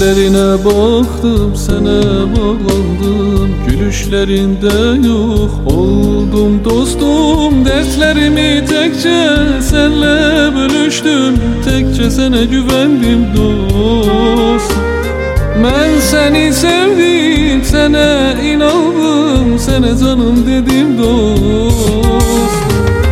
Gözlerine baktım, sana bağlandım. Gülüşlerinde yok oldum dostum. Dertlerimi tekçe senle bölüştüm. Tekçe sana güvendim dost. Ben seni sevdim, sana inandım. Sana canım dedim dost.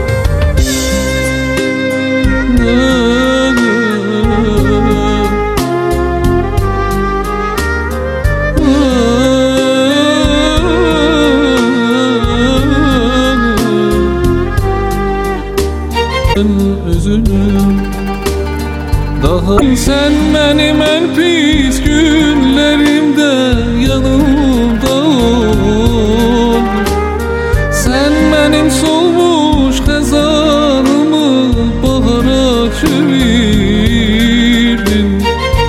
Özünüm daha sen benim en pis günlerimde yanımda ol. Sen benim solmuş kazanımı bahara çevirdin.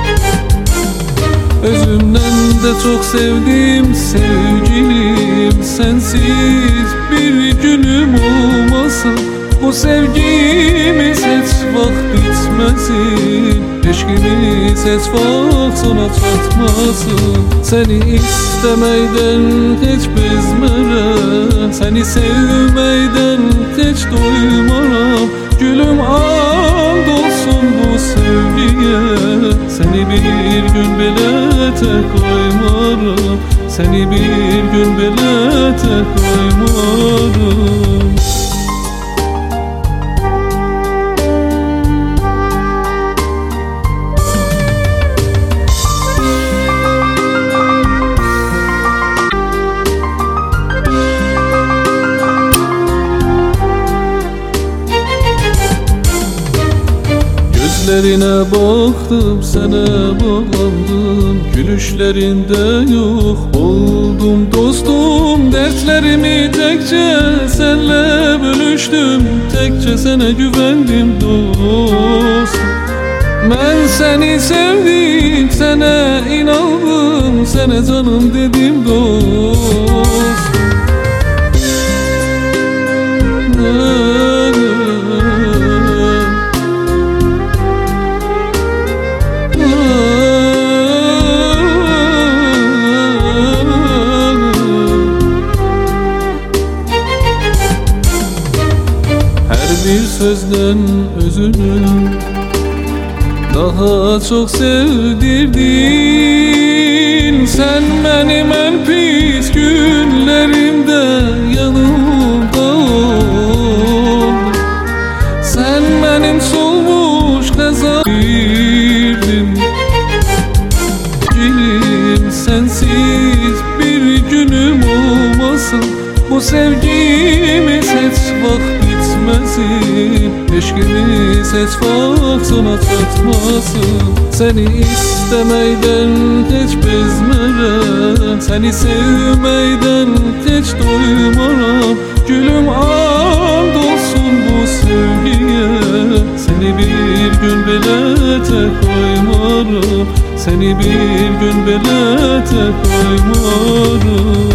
Özümden de çok sevdim sevgilim, sensiz bir günüm olmasa. Bu sevgimiz hiç vakt bitmesin, eşkimiz hiç vakt sona çatmasın. Seni istemeyden hiç bezmerem, seni sevmeyden hiç doymaram. Gülüm and olsun bu sevgiye, seni bir gün bile tek koymaram. Seni bir gün bile tek koymaram. Gözlerine baktım, sana bağlandım. Gülüşlerinde yok oldum dostum. Dertlerimi tekçe senle bölüştüm. Tekçe sana güvendim dost. Ben seni sevdim, sana inandım. Sana canım dedim dost. Bir sözden özünü daha çok sevdirdin. Sen benim en pis günlerimde yanımda ol. Sen benim solmuş kazanırdin. Dilim sensiz bir günüm olmasa. Bu sevgimiz hiç vakt bitmesin, eşkimiz hiç vakt sona çatmasın. Seni istemeyden hiç bezmerem, seni sevmeyden hiç doymaram. Gülüm and olsun bu sevgiye, seni bir gün bile tek koymaram. Seni bir gün bile tek koymaram.